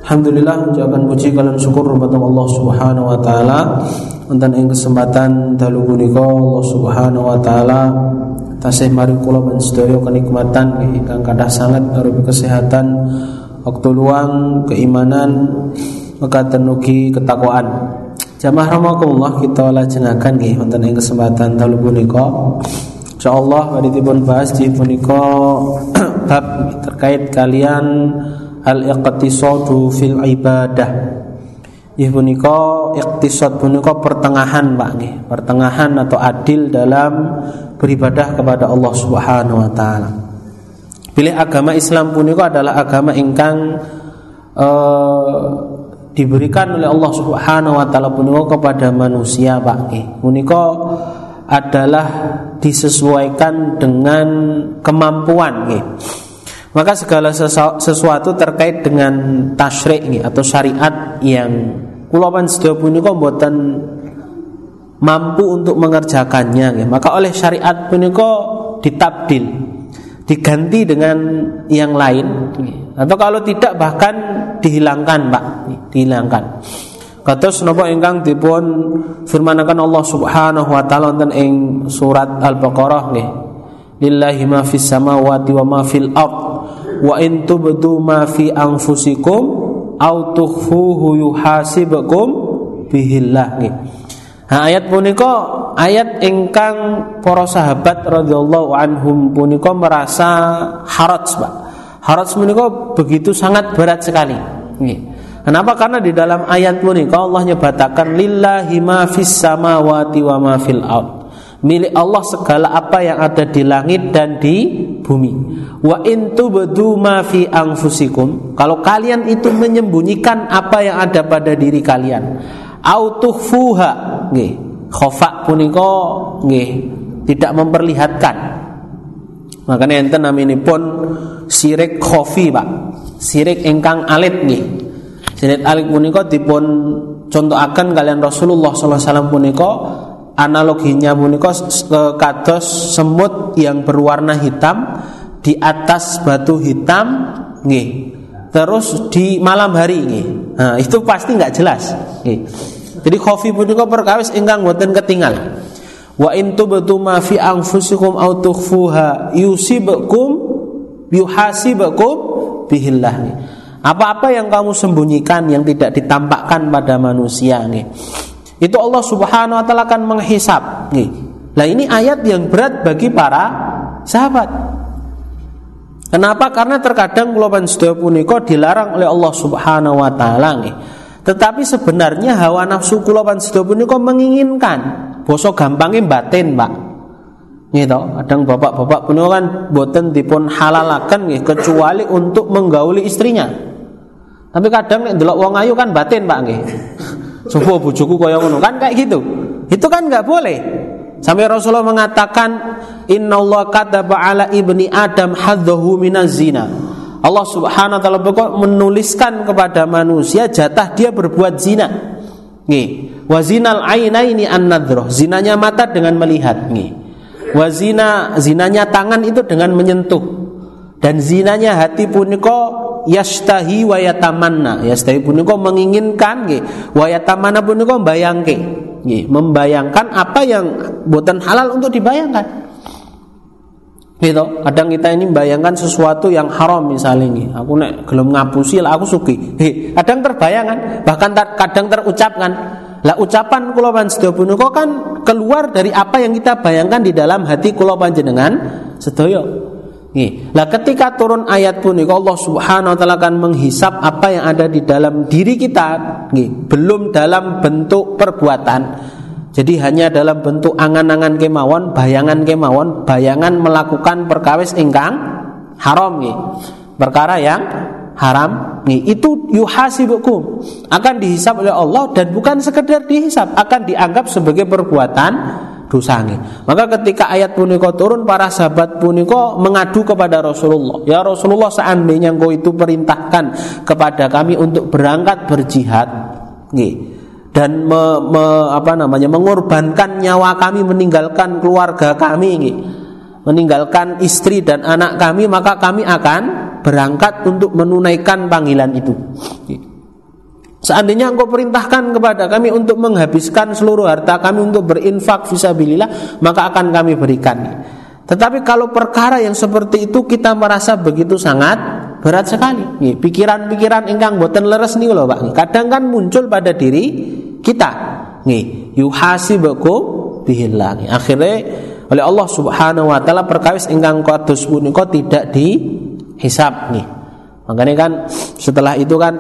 Alhamdulillah ucapan puji kalian syukur kepada Allah Subhanahu wa taala wonten ing kesempatan dalu punika Allah Subhanahu wa taala tasih maring kula sedaya kenikmatan ingkang kathah sanget arupi kesehatan, waktu luang, keimanan, mekaten ugi ketakwaan. Jamaah rahimakumullah, kita lajengaken nggih wonten ing kesempatan dalu punika insyaallah badhe dipun bahas di punika bab terkait kalian al-iqtisadu fil ibadah. Nggih punika iqtisad punika pertengahan Pak nggih, pertengahan atau adil dalam beribadah kepada Allah Subhanahu wa taala. Pilih agama Islam punika adalah agama ingkang diberikan oleh Allah Subhanahu wa taala punika kepada manusia Pak nggih. Punika adalah disesuaikan dengan kemampuan nggih. Maka segala sesuatu terkait dengan tasyrik atau syariat yang kula sedaya punika mboten mampu untuk mengerjakannya, maka oleh syariat punika ditabdil, diganti dengan yang lain, atau kalau tidak bahkan dihilangkan Pak, dihilangkan. Kados napa ingkang dipun firmanaken Allah Subhanahu wa taala wonten ing surat Al-Baqarah nggih. Lillahi ma fis samawati wa ma fil ard wa in tubdu ma fi anfusikum aw tukhfuhu yuhasibukum bihillah. Ayat punika ayat ingkang para sahabat radhiyallahu anhum punika merasa haraj Pak. Haraj punika begitu sangat berat sekali. Kenapa? Karena di dalam ayat punika Allah nyebataken lillahi ma fis samawati wa ma fil ard. Milik Allah segala apa yang ada di langit dan di bumi. Wa in tubdu ma fi anfusikum, kalau kalian itu menyembunyikan apa yang ada pada diri kalian, au tukhfuha nggih, khofa punika nggih tidak memperlihatkan. Makanya enten naminipun syirik khofi Pak, syirik ingkang alit nggih. Syirik alit punika dipun contohaken kalian Rasulullah sallallahu alaihi wasallam punika. Analoginya punika kados semut yang berwarna hitam di atas batu hitam nggih. Terus di malam hari nggih. Nah, itu pasti enggak jelas nggih. Jadi khofi punika perkawis ingkang boten ketinggal. Wa in tubtu ma fi anfusikum aw tukhfuha yusibukum yuhasibukum bihillah. Apa-apa yang kamu sembunyikan yang tidak ditampakkan pada manusia nggih, itu Allah Subhanahu wa taala akan menghisab nih. Nah ini ayat yang berat bagi para sahabat. Kenapa? Karena terkadang kula sedaya punika dilarang oleh Allah Subhanahu wa taala nih. Tetapi sebenarnya hawa nafsu kula sedaya punika menginginkan, basa gampange batin, Pak. Nggih to, kadang bapak-bapak punika kan boten dipun halalaken nggih kecuali untuk menggauli istrinya. Tapi kadang nek ndelok wong ayu kan batin, Pak nggih. Sopo bojoku kaya ngono kan kayak gitu. Itu kan enggak boleh. Sampai Rasulullah mengatakan innallaha kataba ala ibni adam haddahu minaz zina. Allah Subhanahu wa taala menuliskan kepada manusia jatah dia berbuat zina. Nggih. Wa zinal ainaini an-nadhrah. Zinanya mata dengan melihat, nggih. Wa zinanya tangan itu dengan menyentuh. Dan zinanya hati punika yastahi wa yatamanna. Yastahi punika menginginkan nggih, wa yatamanna punika mbayangke nggih, membayangkan apa yang boten halal untuk dibayangkan. Gitu. Kadang kita ini membayangkan sesuatu yang haram misalnya nggih. Aku nek gelem ngapusi lah aku sugih. Kadang terbayangkan, bahkan kadang terucapkan. Lah ucapan kula sedaya punika kan keluar dari apa yang kita bayangkan di dalam hati kula panjenengan sedaya. Lah ketika turun ayat punika Allah Subhanahu wa taala akan menghisab apa yang ada di dalam diri kita, belum dalam bentuk perbuatan. Jadi hanya dalam bentuk angan-angan kemawon, bayangan melakukan perkawis ingkang haram nggih. Perkara yang haram nggih, itu yuhasibukum, akan dihisab oleh Allah dan bukan sekedar dihisab, akan dianggap sebagai perbuatan dosa nggih. Maka ketika ayat punika turun, para sahabat punika mengadu kepada Rasulullah. Ya Rasulullah, seandainya engkau itu perintahkan kepada kami untuk berangkat berjihad nggih, dan mengorbankan nyawa kami, meninggalkan keluarga kami nggih, meninggalkan istri dan anak kami, maka kami akan berangkat untuk menunaikan panggilan itu. Seandainya engkau perintahkan kepada kami untuk menghabiskan seluruh harta kami untuk berinfak fisabilillah, maka akan kami berikan. Tetapi kalau perkara yang seperti itu kita merasa begitu sangat berat sekali. Pikiran-pikiran ingkang boten leres nih lho Pak. Kadang kan muncul pada diri kita. Yuhasibukum bihillah. Akhirnya oleh Allah Subhanahu wa taala perkawis ingkang kados punika tidak dihisab nih. Makanya kan setelah itu kan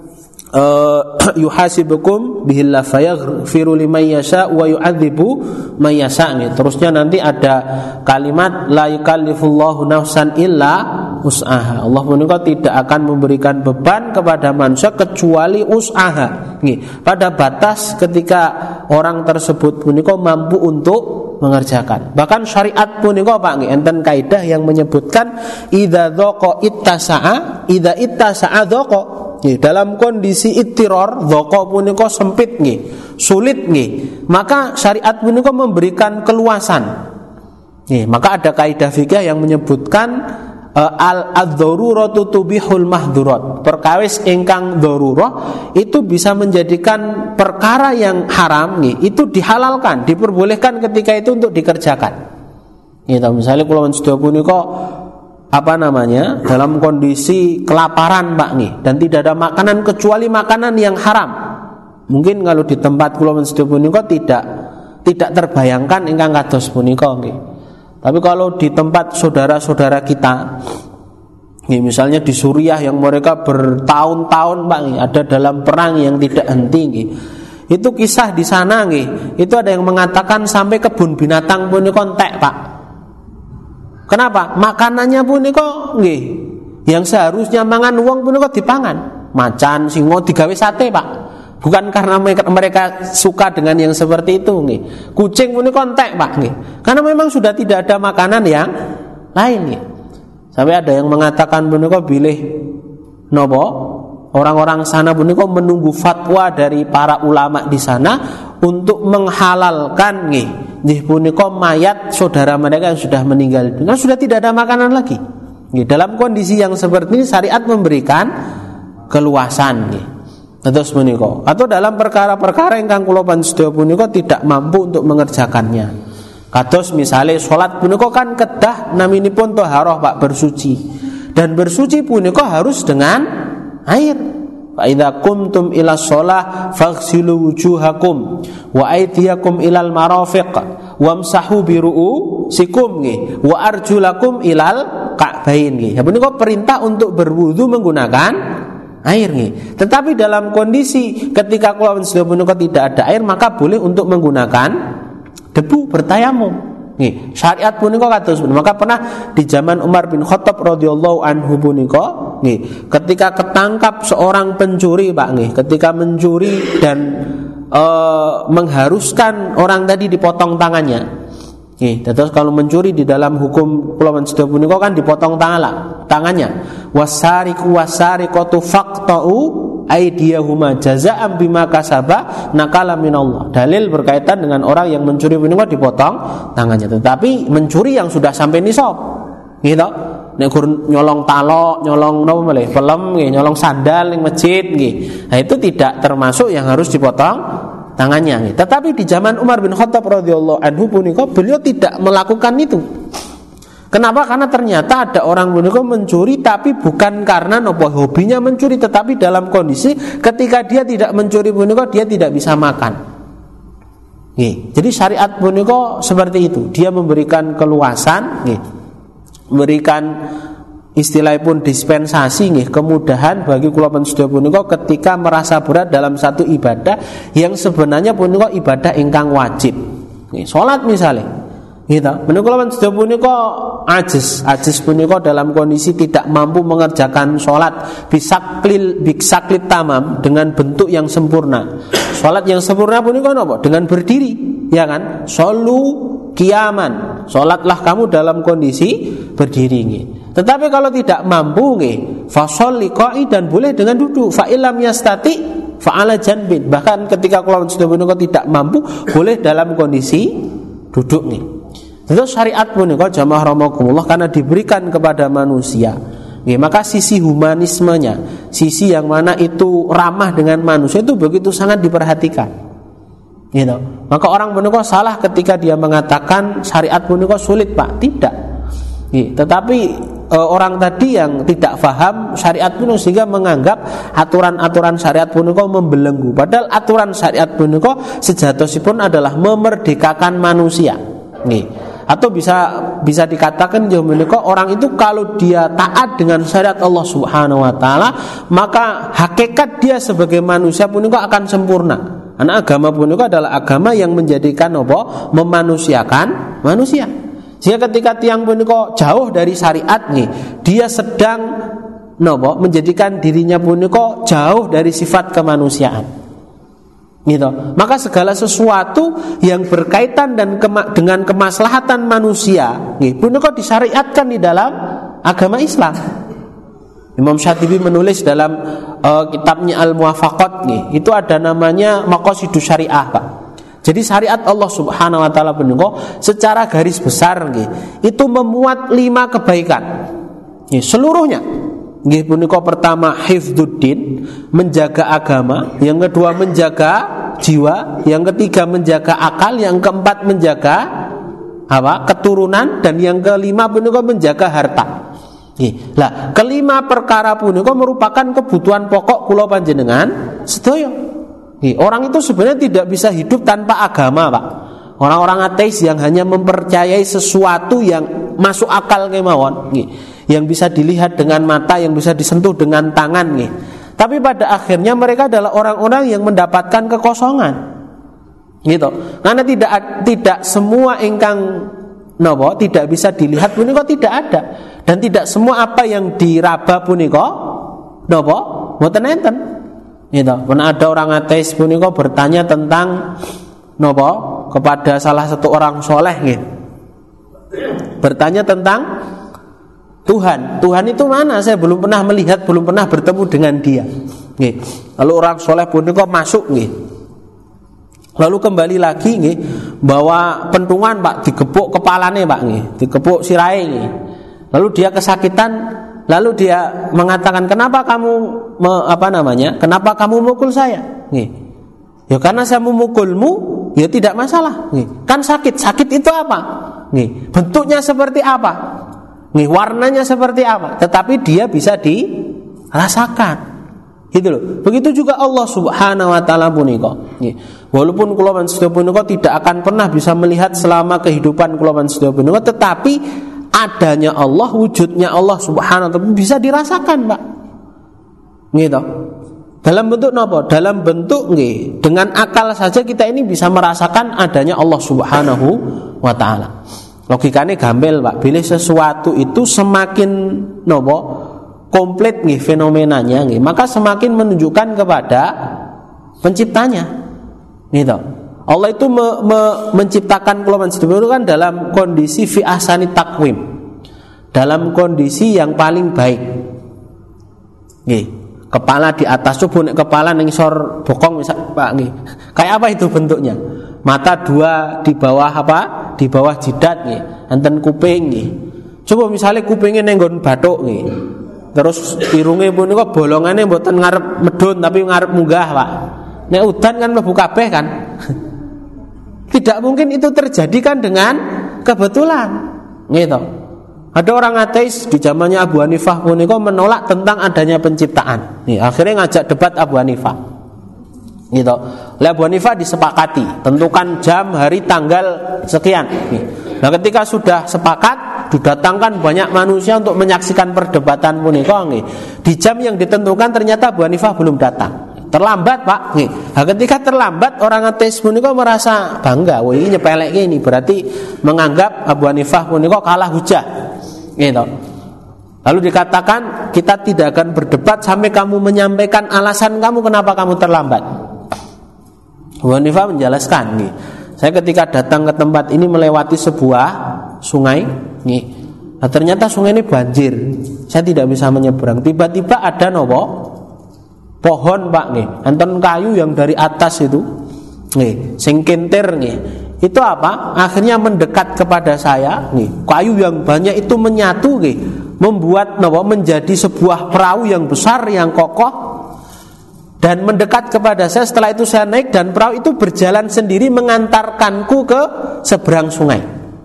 yuhasibukum bihillah fayaghfiru liman yasha wa yu'adzibu man yasha. Terusnya nanti ada kalimat la yukallifullahu nafsan illa usaha. Allah menika tidak akan memberikan beban kepada manusia kecuali usaha. Pada batas ketika orang tersebut punika mampu untuk mengerjakan. Bahkan syariat punika Pak enten kaidah yang menyebutkan idza dhaqa ittasa'a, idza ittasa'a dhaqa. Dalam kondisi ittiror, dhaqa punika sempit sulit maka syariat punika memberikan keluasan. Maka ada kaidah fikih yang menyebutkan al-dzaruratu tubihul mahdzurat. Perkawis ingkang dzarurah itu bisa menjadikan perkara yang haram itu dihalalkan, diperbolehkan ketika itu untuk dikerjakan. Misalnya kula sedaya punika dalam kondisi kelaparan Pak dan tidak ada makanan kecuali makanan yang haram. Mungkin kalau di tempat kula sedaya punika tidak terbayangkan ingkang kados punika Tapi kalau di tempat saudara-saudara kita, misalnya di Suriah yang mereka bertahun-tahun Pak ada dalam perang yang tidak henti itu kisah di sana itu ada yang mengatakan sampai kebun binatang punika entek Pak. Kenapa? Makanannya punika yang seharusnya mangan wong punika dipangan. Macan, singo digawe sate Pak. Bukan karena mereka suka dengan yang seperti itu Kucing punika entek Pak karena memang sudah tidak ada makanan yang lain Sampai ada yang mengatakan punika bilih nopo orang-orang sana punika menunggu fatwa dari para ulama di sana untuk menghalalkan punika mayat saudara mereka yang sudah meninggal karena sudah tidak ada makanan lagi. Dalam kondisi yang seperti ini syariat memberikan keluasan Terus punika atau dalam perkara-perkara ingkang kula panjenengan punika tidak mampu untuk mengerjakannya. Kados misalnya salat punika kan kedah naminipun thaharah Pak bersuci. Dan bersuci punika harus dengan air. Fa idza qumtum ila shalah faghsilu wujuhakum wa aydiyakum ilal marafiq wamsahu bi ru'usikum wa arjulakum ilal ka'bain. Ya punika perintah untuk berwudu menggunakan air Tetapi dalam kondisi ketika kula punika tidak ada air maka boleh untuk menggunakan debu bertayamum. Syariat punika kados maka pernah di zaman Umar bin Khattab radhiyallahu anhu punika ketika ketangkap seorang pencuri Pak ketika mencuri dan mengharuskan orang tadi dipotong tangannya. Terus kalau mencuri di dalam hukum kula sedaya punika kan dipotong tangannya. Wasariqu wasariqatu faqta'u aydiyahuma jazaa'an bima kasaba nakala minallah. Dalil berkaitan dengan orang yang mencuri punika dipotong tangannya. Tetapi mencuri yang sudah sampai nisab. Nek nyolong talok, nyolong napa malih? Pelem nyolong sandal ning masjid Nah itu tidak termasuk yang harus dipotong tangannya. Tetapi di zaman Umar bin Khattab radhiyallahu anhu punika beliau tidak melakukan itu. Kenapa? Karena ternyata ada orang punika mencuri tapi bukan karena nopo hobinya mencuri, tetapi dalam kondisi ketika dia tidak mencuri punika dia tidak bisa makan. Jadi syariat punika seperti itu. Dia memberikan keluasan, memberikan istilahipun dispensasi kemudahan bagi kula panjenengan punika ketika merasa berat dalam satu ibadah yang sebenarnya punika ibadah ingkang wajib. Salat misalnya menika kula panjenengan punika ajis punika dalam kondisi tidak mampu mengerjakan salat bisaklit tamam dengan bentuk yang sempurna. Salat yang sempurna punika napa? Dengan berdiri, ya kan? Shollu qiyaman. Salatlah kamu dalam kondisi berdiri Tetapi kalau tidak mampu fasholli qa'idan, boleh dengan duduk. Fa illam yastati fa ala janbin. Bahkan ketika kula sedaya tidak mampu, boleh dalam kondisi duduk Itu syariat punika jamaah rahimakumullah karena diberikan kepada manusia Maka sisi humanismenya, sisi yang mana itu ramah dengan manusia itu begitu sangat diperhatikan. Gitu. Maka orang punika salah ketika dia mengatakan syariat punika sulit, Pak. Tidak. Tetapi orang tadi yang tidak paham syariat punika sehingga menganggap aturan-aturan syariat punika membelenggu. Padahal aturan syariat punika sejatosipun adalah memerdekakan manusia. Atau bisa dikatakan orang itu kalau dia taat dengan syariat Allah Subhanahu wa taala, maka hakikat dia sebagai manusia punika akan sempurna. Karena agama punika adalah agama yang menjadikan memanusiakan manusia. Sehingga ketika tiang punika jauh dari syariat dia sedang menjadikan dirinya punika jauh dari sifat kemanusiaan. Gitu. Maka segala sesuatu yang berkaitan dengan kemaslahatan manusia punika disyariatkan di dalam agama Islam. Imam Syatibi menulis dalam kitabnya Al-Muwafaqat itu ada namanya Maqasidus Syariah, Pak. Jadi syariat Allah Subhanahu wa taala punika secara garis besar itu memuat 5 kebaikan. Seluruhnya. Punika pertama hifdzuddin, menjaga agama, yang kedua menjaga jiwa, yang ketiga menjaga akal, yang keempat menjaga keturunan, dan yang kelima punika menjaga harta. Lah, kelima perkara punika merupakan kebutuhan pokok kula panjenengan sedaya. Orang itu sebenarnya tidak bisa hidup tanpa agama, Pak. Orang-orang ateis yang hanya mempercayai sesuatu yang masuk akal kemawon, yang bisa dilihat dengan mata, yang bisa disentuh dengan tangan, tapi pada akhirnya mereka adalah orang-orang yang mendapatkan kekosongan, gitu. Karena tidak semua ingkang tidak bisa dilihat punika tidak ada, dan tidak semua apa yang diraba punika mboten enten, gitu. Pernah ada orang ateis punika bertanya tentang kepada salah satu orang soleh, bertanya tentang Tuhan itu mana? Saya belum pernah melihat, belum pernah bertemu dengan dia. Lalu orang soleh pun kok masuk, lalu kembali lagi, bawa pentungan, Pak, digepuk kepalanya, Pak, digepuk sirahe, lalu dia kesakitan, lalu dia mengatakan, kenapa kamu kenapa kamu mukul saya? Ya karena saya memukulmu, ya tidak masalah. Kan sakit itu apa? Bentuknya seperti apa? Warnanya seperti apa? Tetapi dia bisa dirasakan. Gitu loh. Begitu juga Allah Subhanahu wa taala punika. Walaupun kula panjenengan punika tidak akan pernah bisa melihat selama kehidupan kula panjenengan punika, tetapi adanya Allah, wujudnya Allah Subhanahu wa taala bisa dirasakan, Pak. Gitu. Dalam bentuk napa? Dalam bentuk dengan akal saja kita ini bisa merasakan adanya Allah Subhanahu wa taala. Logikane gampil, Pak. Bila sesuatu itu semakin komplit fenomenanya, maka semakin menunjukkan kepada penciptanya. Gitu. Allah itu menciptakan kula itu kan dalam kondisi fi ahsani taqwim, dalam kondisi yang paling baik. Kepala di atas tubuh, kepala ning isor bokong misal, Pak, kayak apa itu bentuknya? Mata 2 di bawah di bawah jidat, enten kuping, coba misalnya kupingnya ning nggon bathuk, terus irunge punika bolongane mboten ngarep medhun tapi ngarep munggah, Pak. Nek udan kan mlebu kabeh kan. Tidak mungkin itu terjadi kan dengan kebetulan, gitu. Ada orang ateis di zamannya Abu Hanifah punika menolak tentang adanya penciptaan. Akhirnya ngajak debat Abu Hanifah. Gitu. Oleh Abu Hanifah disepakati, tentukan jam, hari, tanggal sekian. Nah, ketika sudah sepakat, didatangkan banyak manusia untuk menyaksikan perdebatan punika. Di jam yang ditentukan ternyata Abu Hanifah belum datang. Terlambat, Pak. Nah, ketika terlambat, orang ateis punika merasa bangga. Wah, ini nyepelek ini, berarti menganggap Abu Hanifah punika kalah hujah. Gitu. Lalu dikatakan, kita tidak akan berdebat sampai kamu menyampaikan alasan kamu kenapa kamu terlambat. Abu Hanifah menjelaskan, saya ketika datang ke tempat ini melewati sebuah sungai, nah, ternyata sungai ini banjir, saya tidak bisa menyeberang. Tiba-tiba ada pohon, Pak, enten kayu yang dari atas itu, sing kintir, itu apa? Akhirnya mendekat kepada saya, kayu yang banyak itu menyatu, membuat menjadi sebuah perahu yang besar yang kokoh dan mendekat kepada saya. Setelah itu saya naik dan perahu itu berjalan sendiri mengantarkanku ke seberang sungai.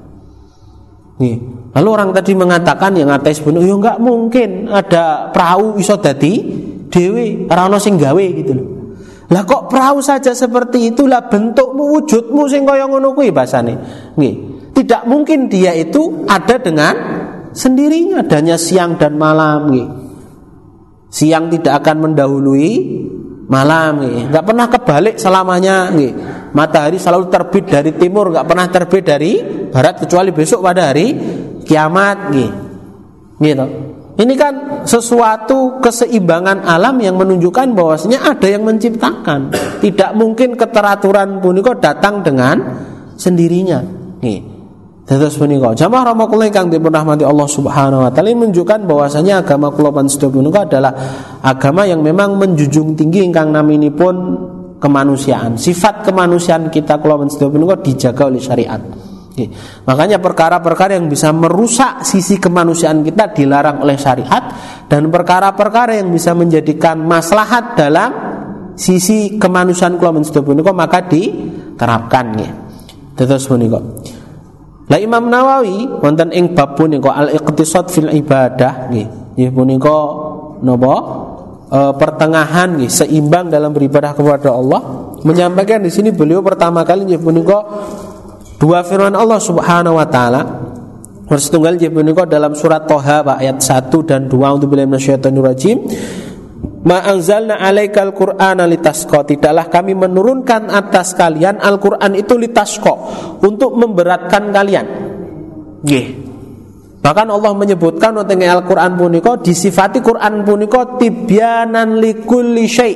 Nih. Lalu orang tadi mengatakan yang ateis bener, ya enggak mungkin ada perahu iso dadi dhewe, ora ono sing gawe gitu loh. Lah kok perahu saja seperti itulah bentukmu, wujudmu sing kaya ngono kuwi basane. Nggih. Tidak mungkin dia itu ada dengan sendirinya, adanya siang dan malam nggih. Siang tidak akan mendahului malam nggih. Enggak pernah kebalik selamanya nggih. Matahari selalu terbit dari timur, enggak pernah terbit dari barat kecuali besok pada hari kiamat gitu. Ini kan sesuatu keseimbangan alam yang menunjukkan bahwasanya ada yang menciptakan. Tidak mungkin keteraturan punika datang dengan sendirinya. Terus punika jamaah rahimakumullah kang dipun rahmati Allah Subhanahu wa taala, menunjukkan bahwasanya agama kula panjenengan punika adalah agama yang memang menjunjung tinggi ingkang naminipun kemanusiaan. Sifat kemanusiaan kita kula panjenengan punika dijaga oleh syariat. Makanya perkara-perkara yang bisa merusak sisi kemanusiaan kita dilarang oleh syariat, dan perkara-perkara yang bisa menjadikan maslahat dalam sisi kemanusiaan kula menika maka diterapkan nggih. Terus punika. Lah Imam Nawawi wonten ing bab punika al-iqtisad fil ibadah nggih. Nggih punika napa? Pertengahan nggih, seimbang dalam beribadah kepada Allah. Menyampaikan di sini beliau pertama kali nggih punika dua firman Allah Subhanahu wa taala. Setunggal punika dalam surat Thaha ayat 1 dan 2, a'udzubillahi minasyaitonir rajim. Ma anzalna 'alaikal qur'ana litasqa, tidaklah kami menurunkan atas kalian Al-Qur'an itu litasqa, untuk memberatkan kalian. Nggih. Bahkan Allah menyebutkan wonten Al-Qur'an punika disifati Qur'an punika tibyanan likulli syai'.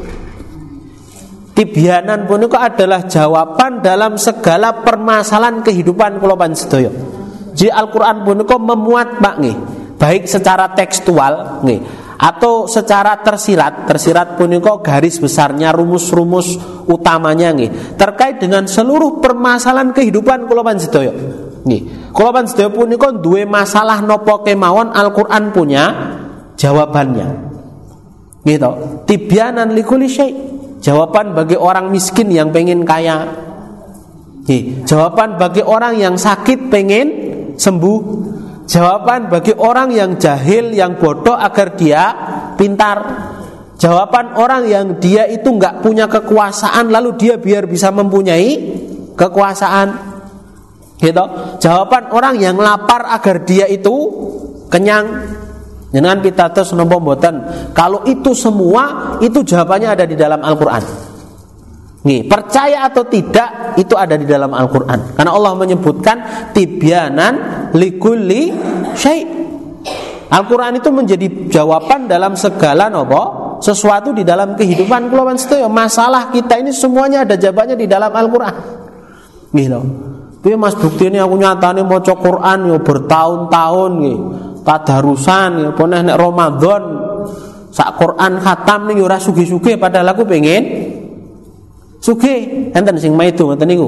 Tibyanan punika adalah jawaban dalam segala permasalahan kehidupan kula panjenengan. Jadi Al-Qur'an punika memuat Pak nggih, baik secara tekstual nggih atau secara tersirat. Tersirat punika garis besarnya, rumus-rumus utamanya nggih, terkait dengan seluruh permasalahan kehidupan kula panjenengan. Nggih. Kula panjenengan punika duwe masalah napa kemawon, Al-Qur'an punya jawabannya. Gitu. Tibyanan likulli syai'. Jawaban bagi orang miskin yang pengen kaya. Jawaban bagi orang yang sakit pengen sembuh. Jawaban bagi orang yang jahil, yang bodoh agar dia pintar. Jawaban orang yang dia itu enggak punya kekuasaan lalu dia biar bisa mempunyai kekuasaan. Gitu. Jawaban orang yang lapar agar dia itu kenyang. Jangan pitados napa mboten. Kalau itu semua itu jawabannya ada di dalam Al-Qur'an. Nih, percaya atau tidak itu ada di dalam Al-Qur'an. Karena Allah menyebutkan tibyanan likulli syai'. Al-Qur'an itu menjadi jawaban dalam segala napa sesuatu di dalam kehidupan kula panjenengan. Masalah kita ini semuanya ada jawabannya di dalam Al-Qur'an. Nggih lho. Piye Mas buktine aku nyatane maca Qur'an yo bertahun-tahun nggih. Tadarusan ya poneh nek Ramadan sak Quran khatam ning ora sugih-sugih padahal aku pengen sugih. Enten sing maido ngoten niku.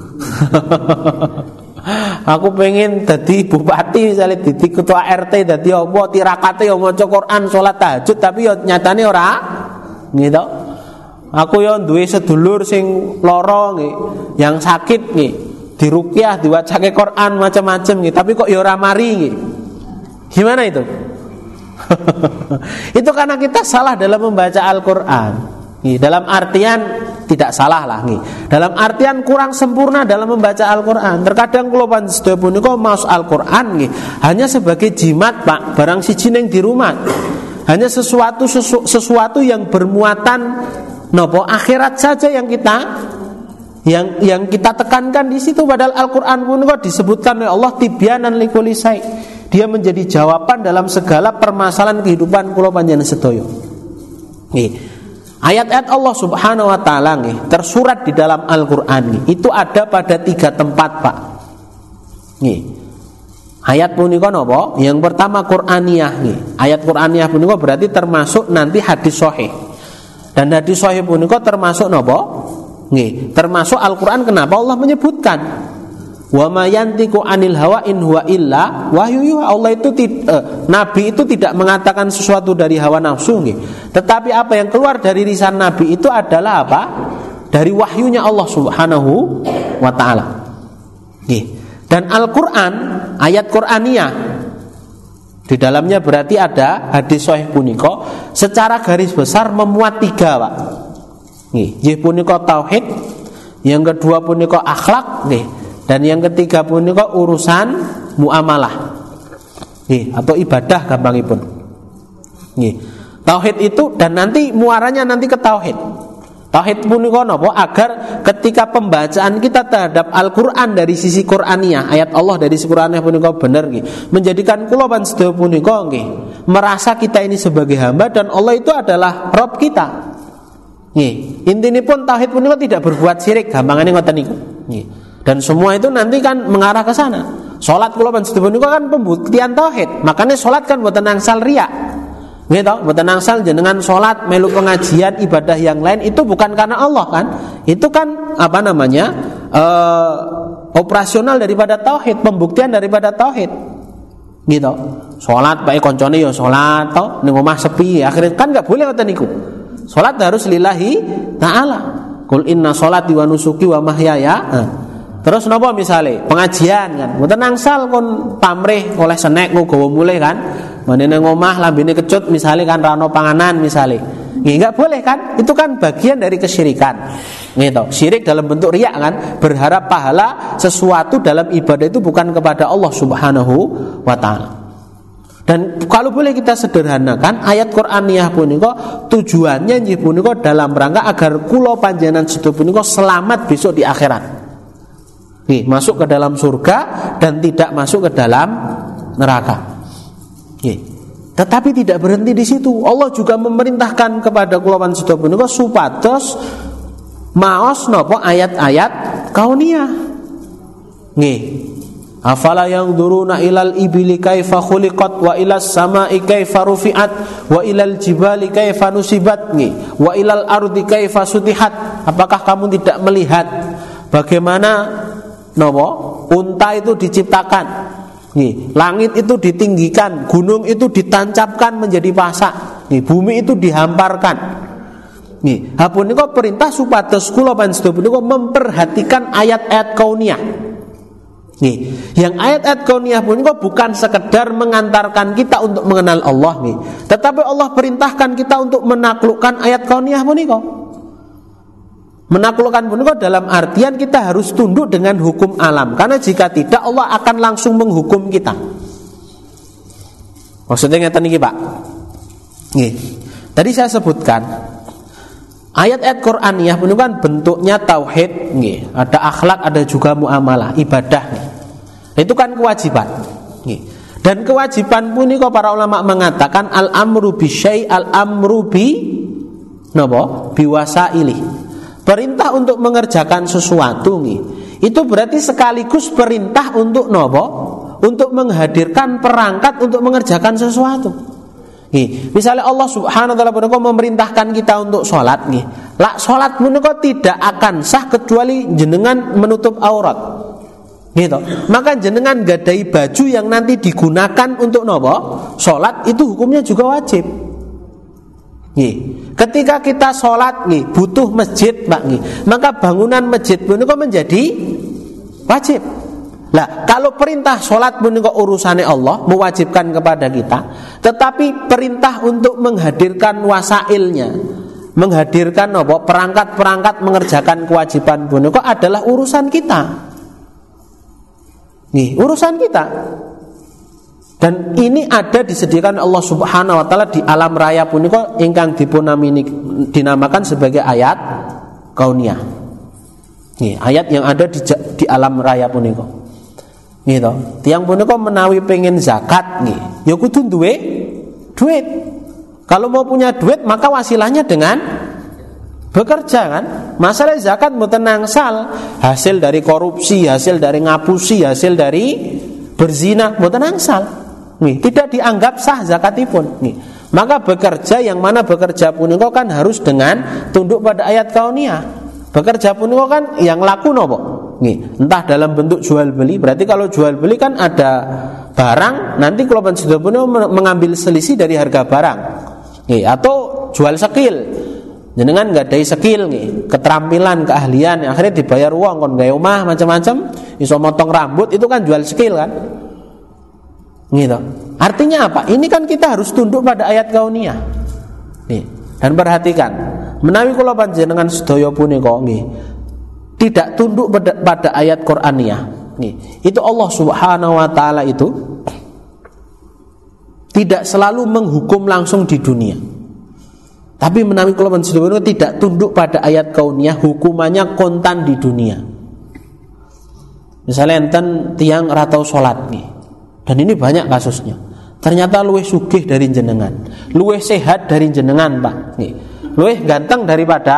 Aku pengen dadi bupati misalnya dadi ketua RT dadi apa tirakate yo maca Quran salat tahajud tapi yo nyatane ora gitu. Aku yo duwe sedulur sing lara nggih, yang sakit nggih, diruqyah diwacake Quran macam-macam nggih, tapi kok yo ora mari nggih. Gimana itu? Itu karena kita salah dalam membaca Al-Quran. Dalam artian tidak salah lah nih. Dalam artian kurang sempurna dalam membaca Al-Quran. Terkadang kula panjenengan punika maos Al-Quran nih hanya sebagai jimat Pak, barang siji ning di rumah. Hanya sesuatu yang bermuatan nopo akhirat saja yang kita tekankan di situ. Padahal Al-Quran punika disebutkan oleh Allah tibyanan likulli syai'. Dia menjadi jawaban dalam segala permasalahan kehidupan kula panjenengan sedaya. Ayat-ayat Allah Subhanahu wa taala tersurat di dalam Al-Qur'an itu ada pada 3 tempat, Pak. Ayat punika napa? Yang pertama Qur'aniyah Ayat Qur'aniyah punika berarti termasuk nanti hadis sahih. Dan hadis sahih punika termasuk napa? Termasuk Al-Qur'an. Kenapa Allah menyebutkan? Wa ma yantiqu anil hawa in huwa illa wahyu. Allah itu Nabi itu tidak mengatakan sesuatu dari hawa nafsu nggih. Tetapi apa yang keluar dari lisan Nabi itu adalah apa? Dari wahyunya Allah Subhanahu wa taala. Nggih. Dan Al-Qur'an, ayat Qur'aniyah di dalamnya berarti ada hadis sahih punika secara garis besar memuat 3, Pak. Nggih, punika tauhid, yang kedua punika akhlak, nggih, dan yang ketiga punika urusan muamalah. Nggih, atau ibadah gampangipun. Nggih. Tauhid itu dan nanti muaranya nanti ke tauhid. Tauhid punika napa? Agar ketika pembacaan kita terhadap Al-Qur'an dari sisi Qur'aniyah, ayat Allah dari sisi Qur'aniyah punika bener nggih, menjadikan kula pan sedaya punika nggih merasa kita ini sebagai hamba dan Allah itu adalah Rabb kita. Nggih, intinipun tauhid punika tidak berbuat syirik, gampangane ngoten niku. Nggih. Dan semua itu nanti kan mengarah ke sana. Salat kula pan sedaya punika kan pembuktian tauhid. Makanya salat kan mboten angsal riya. Nggih to, mboten angsal jenengan salat, melu pengajian, ibadah yang lain itu bukan karena Allah kan. Itu kan apa namanya? Operasional daripada tauhid, pembuktian daripada tauhid. Gitu. Salat bae koncone ya salat to, ning omah sepi, akhirnya kan enggak boleh ngoten niku. Salat harus lillahi ta'ala. Qul inna sholati wa nusuki wa mahyaya. Terus napa misale pengajian kan, mboten angsal kon pamrih oleh senek nggawa mulih kan. Manene ngomah lambene kecut misale kan rano panganan misale. Nggih enggak boleh kan? Itu kan bagian dari kesyirikan. Gitu. Syirik dalam bentuk riya kan, berharap pahala sesuatu dalam ibadah itu bukan kepada Allah Subhanahu wa taala. Dan kalau boleh kita sederhanakan, ayat Qur'aniyah punika tujuannya nggih punika dalam rangka agar kula panjenengan sedaya punika selamat besok di akhirat. Nggih, masuk ke dalam surga dan tidak masuk ke dalam neraka. Tetapi tidak berhenti di situ. Allah juga memerintahkan kepada kula pan sedaya punika supados maos napa ayat-ayat kauniyah. Nggih. Afala yanzuruna ilal ibili kaifa khuliqat wa ilas samai kaifa rufi'at wa ilal jibali kaifa nusibat nggih wa ilal ardi kaifa sutihat. Apakah kamu tidak melihat bagaimana napa unta itu diciptakan? Nih, langit itu ditinggikan, gunung itu ditancapkan menjadi pasak, nih, bumi itu dihamparkan. Nih, hapunika perintah supados kula panjenengan punika memperhatikan ayat-ayat kauniyah. Nih, yang ayat-ayat kauniyah punika bukan sekedar mengantarkan kita untuk mengenal Allah nih, tetapi Allah perintahkan kita untuk menaklukkan ayat kauniyah punika. Menaklukkan punika dalam artian kita harus tunduk dengan hukum alam, karena jika tidak Allah akan langsung menghukum kita. Maksudnya ngeten niki, Pak. Nggih. Tadi saya sebutkan ayat-ayat Qur'aniyah punika kan bentuknya tauhid nggih, ada akhlak, ada juga muamalah, ibadah nih. Itu kan kewajiban. Nggih. Dan kewajiban punika para ulama mengatakan al-amru bi syai' al-amru bi napa? Biwasaili. Perintah untuk mengerjakan sesuatu nih, itu berarti sekaligus perintah untuk nopo, untuk menghadirkan perangkat untuk mengerjakan sesuatu. Nih, misalnya Allah Subhanahu wa taala memerintahkan kita untuk sholat nih, lah sholat menika tidak akan sah kecuali jenengan menutup aurat. Gitu. Maka jenengan gadai baju yang nanti digunakan untuk nopo, sholat itu hukumnya juga wajib. Nih. Ketika kita sholat nih butuh masjid, Pak nih, maka bangunan masjid punika menjadi wajib. Lah, kalau perintah sholat punika urusannya Allah mewajibkan kepada kita, tetapi perintah untuk menghadirkan wasailnya, menghadirkan apa perangkat-perangkat mengerjakan kewajiban punika adalah urusan kita. Nih, urusan kita. Dan ini ada disediakan Allah Subhanahu wa taala di alam raya punika ingkang dinamakan sebagai ayat kauniyah. Nih, ayat yang ada di alam raya punika. Gitu. Tiang punika menawi pengen zakat nih, ya kudu duwe duit. Kalau mau punya duit maka wasilahnya dengan bekerja kan. Masalah zakat mboten nangsal, hasil dari korupsi, hasil dari ngapusi, hasil dari berzina mboten nangsal. Nih, tidak dianggap sah zakatipun. Nih, maka bekerja yang mana bekerja punika kan harus dengan tunduk pada ayat kauniyah. Bekerja punika kan yang laku nopo? Nggih, entah dalam bentuk jual beli. Berarti kalau jual beli kan ada barang, nanti kula panjenengan punika mengambil selisih dari harga barang. Nggih, atau jual skill. Jenengan nggadahi skill nggih, keterampilan, keahlian, akhirnya dibayar uang kon gawe omah macam-macam, iso motong rambut, itu kan jual skill kan. Gitu. Artinya apa? Ini kan kita harus tunduk pada ayat kauniyah. Nih, dan perhatikan, menawi kula panjenengan sedaya punika nggih tidak tunduk pada ayat Qur'aniyah. Nih, itu Allah Subhanahu wa taala itu tidak selalu menghukum langsung di dunia. Tapi menawi kula panjenengan tidak tunduk pada ayat kauniyah, hukumannya kontan di dunia. Misalnya enten tiang ratau salat nih. Dan ini banyak kasusnya. Ternyata luwih sugih dari jenengan, luwih sehat dari jenengan, Pak. Nih, luwih ganteng daripada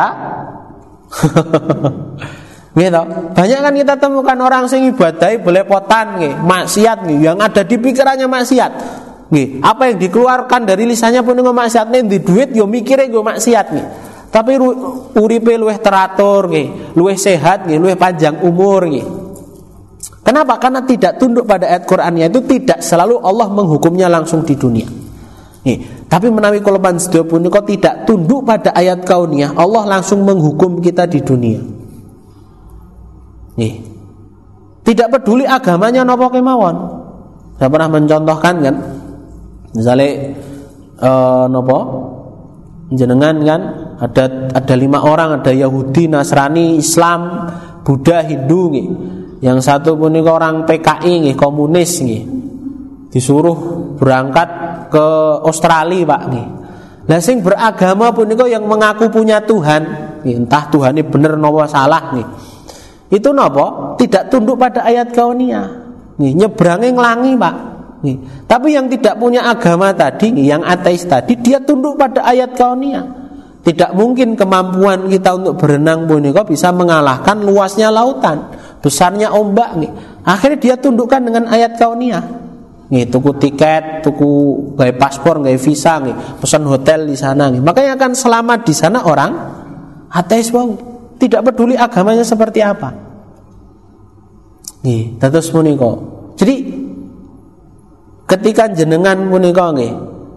gitu. Banyak kan kita temukan orang sing ibadahi belepotan nggih, maksiat nggih, yang ada di pikirannya maksiat. Nggih, apa yang dikeluarkan dari lisannya pun maksiat, nih di duit yo mikire go maksiat nggih. Tapi uripe luwih teratur nggih, luwih sehat nggih, luwih panjang umur nggih. Kenapa? Karena tidak tunduk pada ayat Qur'annya itu tidak selalu Allah menghukumnya langsung di dunia. Nih, tapi menawi kula panjenengan punika tidak tunduk pada ayat kauniyah, Allah langsung menghukum kita di dunia. Nih, tidak peduli agamanya napa kemawon. Saya pernah mencontohkan kan, misalnya napa jenengan kan ada 5 orang, ada Yahudi, Nasrani, Islam, Buddha, Hindu nih. Yang satu punika orang PKI nih, komunis nih, disuruh berangkat ke Australia, Pak nih. Lah sing beragama punika yang mengaku punya Tuhan, nih, entah Tuhan ini bener napa salah nih. Itu napa? Tidak tunduk pada ayat kauniyah. Nih, nyebrange nglangi, Pak. Nih. Tapi yang tidak punya agama tadi, nih, yang ateis tadi, dia tunduk pada ayat kauniyah. Tidak mungkin kemampuan kita untuk berenang punika bisa mengalahkan luasnya lautan, besarnya ombak nih. Akhirnya dia tundukkan dengan ayat kauniyah. Nih, tuku tiket, tuku gawe paspor, gawe visa nih, pesan hotel di sana nih. Makanya akan selamat di sana orang ateis wau. Tidak peduli agamanya seperti apa. Nih, terus punika. Jadi ketika jenengan punika nggih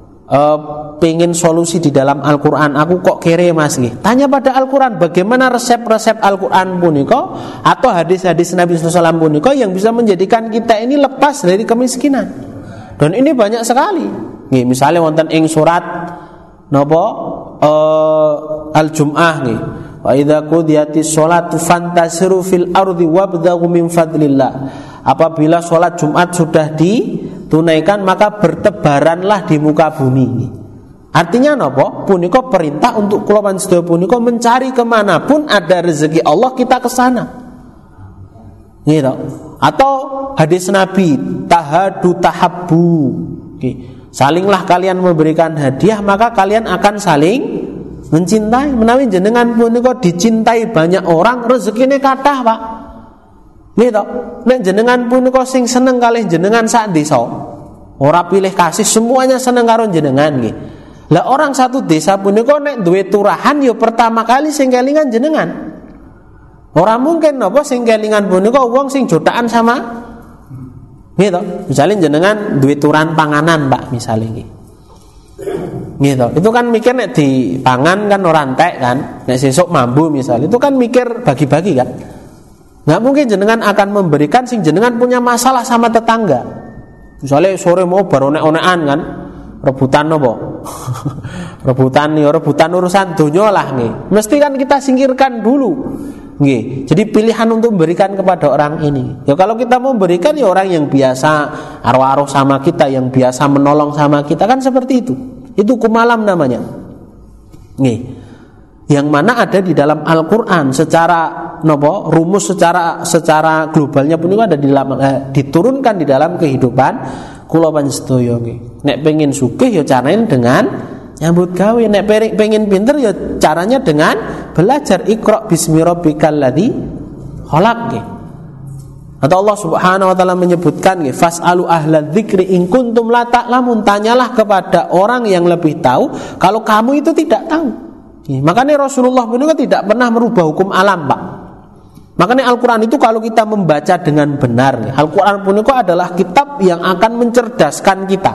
pengen solusi di dalam Al-Quran, aku kok kere mas nih, tanya pada Al-Quran bagaimana resep-resep Al-Quran puniko atau hadis-hadis Nabi SAW puniko yang bisa menjadikan kita ini lepas dari kemiskinan. Dan ini banyak sekali nih, misalnya wonten ing surat nopo Al-Jum'ah nih, wa idza qudiyatis sholatu fantasiru fil ardi wabdaghu min fadlillah. Apabila sholat Jumat sudah ditunaikan maka bertebaranlah di muka bumi. Artinya napa? Punika perintah untuk kula panjenengan punika mencari kemanapun ada rezeki Allah kita ke sana. Gitu. Atau hadis Nabi, tahadu tahabbu. Salinglah kalian memberikan hadiah maka kalian akan saling mencintai. Menawi jenengan punika dicintai banyak orang, rezekine kathah, Pak. Gitu. Nek jenengan punika sing seneng kalih jenengan sak desa, ora pilih kasih, semuanya seneng karo jenengan nggih. Lah orang satu desa punika nek duwe turahan ya pertama kali sing kelingan jenengan. Ora mungkin napa sing kelingan punika wong sing jotakan sama gitu. Misalnya jenengan duwe turan panganan, Pak, misalnya nggih. Gitu. Itu kan mikir nek dipangan kan ora entek kan. Nek sesuk mambu misalnya, itu kan mikir bagi-bagi kan. Nggak mungkin jenengan akan memberikan sing jenengan punya masalah sama tetangga. Misalnya sore mau baru onek-onekan kan, rebutan nopo, rebutan urusan dunia lah nih. Mesti kan kita singkirkan dulu, nih. Jadi pilihan untuk memberikan kepada orang ini. Ya kalau kita mau memberikan ya orang yang biasa arwah-arwah sama kita, yang biasa menolong sama kita kan seperti itu. Itu kumalam namanya, nih. Yang mana ada di dalam Al-Quran secara nopo rumus secara globalnya pun juga ada di dalam diturunkan di dalam kehidupan kula panjenengan nggih. Nek pengin sugih ya caranya dengan nyambut gawe, nek pengin pinter ya caranya dengan belajar. Iqra bismi rabbikal ladzi khalaq nggih. Atau Allah Subhanahu wa taala menyebutkan nggih, fasalu ahla dzikri in kuntum la ta'lamun, tanyalah kepada orang yang lebih tahu kalau kamu itu tidak tahu. Makanya Rasulullah pun juga tidak pernah merubah hukum alam, Pak. Makanya Al-Quran itu kalau kita membaca dengan benar, Al-Quran pun itu adalah kitab yang akan mencerdaskan kita.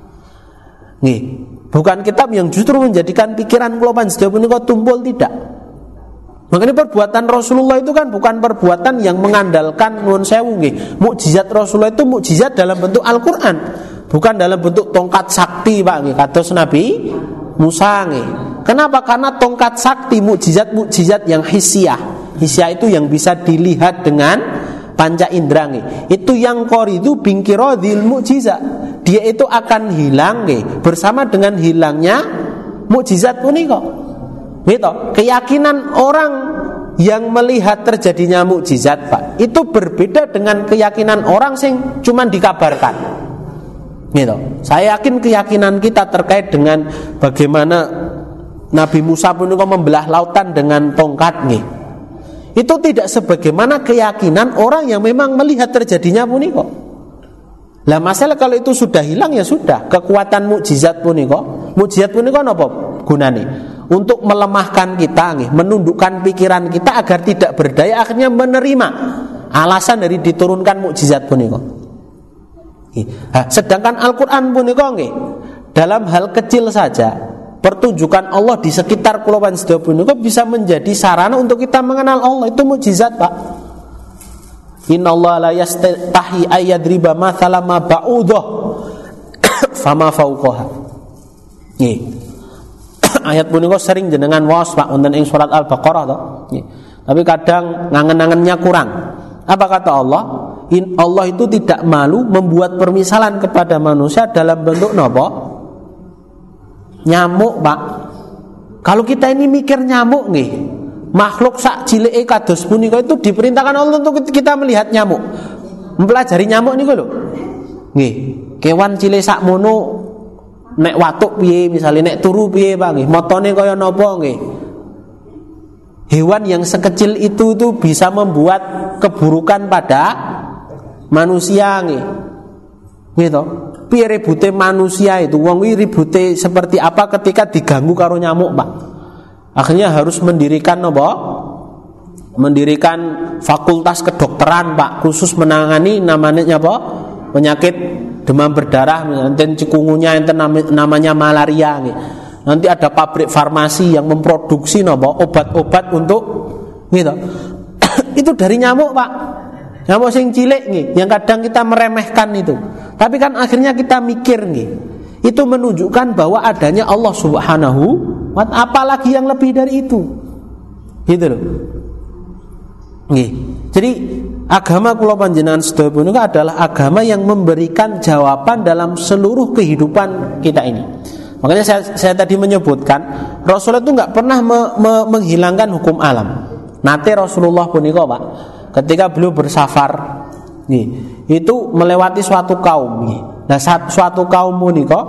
Nih, bukan kitab yang justru menjadikan pikiran kula panjenengan punika tumpul, tidak. Makanya perbuatan Rasulullah itu kan bukan perbuatan yang mengandalkan nuwun sewu nggih. Mukjizat Rasulullah itu mukjizat dalam bentuk Al-Quran, bukan dalam bentuk tongkat sakti Pak nggih, kados Nabi Musa nggih. Kenapa? Karena tongkat sakti mukjizat yang hissiyah. Hissiyah itu yang bisa dilihat dengan panca indera nggih. Itu yang qoridu bingkiradil mukjizat. Dia itu akan hilang nggih bersama dengan hilangnya mukjizat punika. Gitu. Keyakinan orang yang melihat terjadinya mukjizat Pak, itu berbeda dengan keyakinan orang sing cuman dikabarkan. Gitu. Saya yakin keyakinan kita terkait dengan bagaimana Nabi Musa punika membelah lautan dengan tongkat nggih. Itu tidak sebagaimana keyakinan orang yang memang melihat terjadinya punika. Lah masalah kalau itu sudah hilang ya sudah, kekuatan mukjizat punika. Mukjizat punika napa gunane? Untuk melemahkan kita nggih, menundukkan pikiran kita agar tidak berdaya, akhirnya menerima alasan dari diturunkan mukjizat punika. Sedangkan Al-Qur'an punika nggih, dalam hal kecil saja pertunjukan Allah di sekitar kula panjenengan punika bisa menjadi sarana untuk kita mengenal Allah. Itu mukjizat Pak. Innallaha la yastahi ayyadriba mathalan ma ba'udah fama fawqaha. Nggih. Ayat punika sering jenengan waos Pak wonten ing surat Al-Baqarah to. Nggih. Tapi kadang ngangen-angennya kurang. Apa kata Allah? Allah itu tidak malu membuat permisalan kepada manusia dalam bentuk napa? Nyamuk Pak. Kalau kita ini mikir nyamuk nih, makhluk sak cileke kados punika itu diperintahkan Allah untuk kita melihat nyamuk, mempelajari nyamuk niku lho. Nggih, kewan cilik sak mono nek watuk piye, misale nek turu piye Pak nggih, motone kaya napa nggih. Hewan yang sekecil itu bisa membuat keburukan pada manusia nggih. Gitu. Piye ribute manusia itu, wong kuwi ribute seperti apa ketika diganggu karo nyamuk Pak. Akhirnya harus mendirikan apa? Mendirikan fakultas kedokteran Pak, khusus menangani namanya apa? Penyakit demam berdarah, enten cikungunya, enten namanya malaria gitu. Nanti ada pabrik farmasi yang memproduksi napa? Obat-obat untuk gitu. Itu dari nyamuk Pak. Nyamuk sing cilik nih, yang kadang kita meremehkan itu. Tapi kan akhirnya kita mikir nih, itu menunjukkan bahwa adanya Allah Subhanahu wa ta'ala, apalagi yang lebih dari itu. Gitu loh. Nih. Jadi agama kula panjenengan sedaya punika adalah agama yang memberikan jawaban dalam seluruh kehidupan kita ini. Makanya saya tadi menyebutkan Rasulullah itu enggak pernah menghilangkan hukum alam. Nate Rasulullah punika Pak, ketika beliau bersafar nih, itu melewati suatu kaum nih. Nah, suatu kaum punika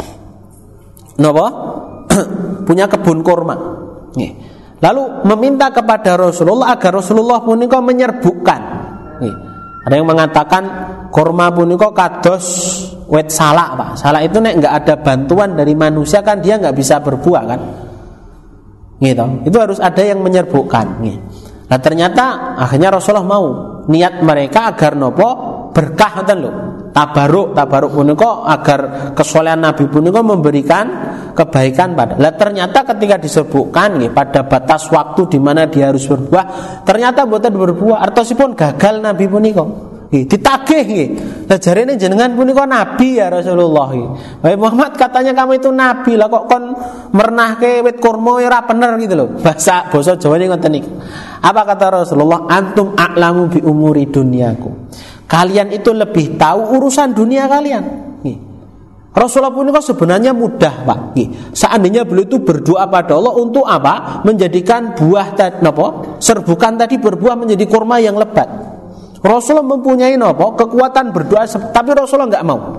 napa? Punya kebun kurma. Nih. Lalu meminta kepada Rasulullah agar Rasulullah punika menyerbukkan. Nih. Ada yang mengatakan kurma punika kados wit salak, Pak. Salak itu nek enggak ada bantuan dari manusia kan dia enggak bisa berbuah kan. Gitu. Itu harus ada yang menyerbukkan. Nih. Nah ternyata akhirnya Rasulullah mau, niat mereka agar nopo berkah ngoten lho. Tabaruk punika agar kesolehan Nabi punika memberikan kebaikan pada. Lah ternyata ketika disebutkan nggih pada batas waktu di mana dia harus berbuah, ternyata mboten berbuah, artosipun gagal Nabi punika. Nggih, ditagih nggih. Lah jarene jenengan punika nabi ya Rasulullah. Wahai Muhammad, katanya kamu itu nabi, lah kok kon mernahke wit kurma ora bener gitu loh. Basa Jawane ngoten niku. Apa kata Rasulullah? Antum a'lamu bi umuri dunyakum. Kalian itu lebih tahu urusan dunia kalian. Nggih. Rasulullah punika sebenarnya mudah, Pak. Nggih. Seandainya beliau itu berdoa pada Allah untuk apa? Menjadikan buah napa? Serbukan tadi berbuah menjadi kurma yang lebat. Rasulullah mempunyai nopo kekuatan berdoa, tapi Rasulullah enggak mau.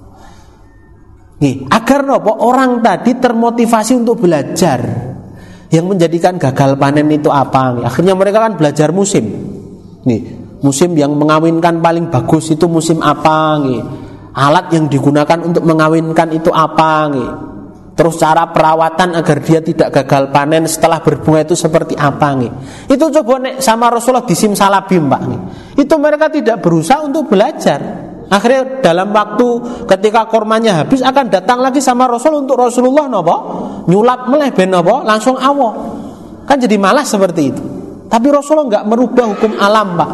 Nih, agar nopo orang tadi termotivasi untuk belajar. Yang menjadikan gagal panen itu apa? Nih, akhirnya mereka kan belajar musim. Nih, musim yang mengawinkan paling bagus itu musim apa? Nih, alat yang digunakan untuk mengawinkan itu apa? Nih, Terus cara perawatan agar dia tidak gagal panen setelah berbunga itu seperti apa nih? Itu coba nek sama Rasulullah disimsalabim Pak nih. Itu mereka tidak berusaha untuk belajar. Akhirnya dalam waktu ketika kormanya habis akan datang lagi sama Rasul untuk Rasulullah nopo nyulap meleh ben nopo langsung awo. Kan jadi malas seperti itu. Tapi Rasulullah nggak merubah hukum alam Pak.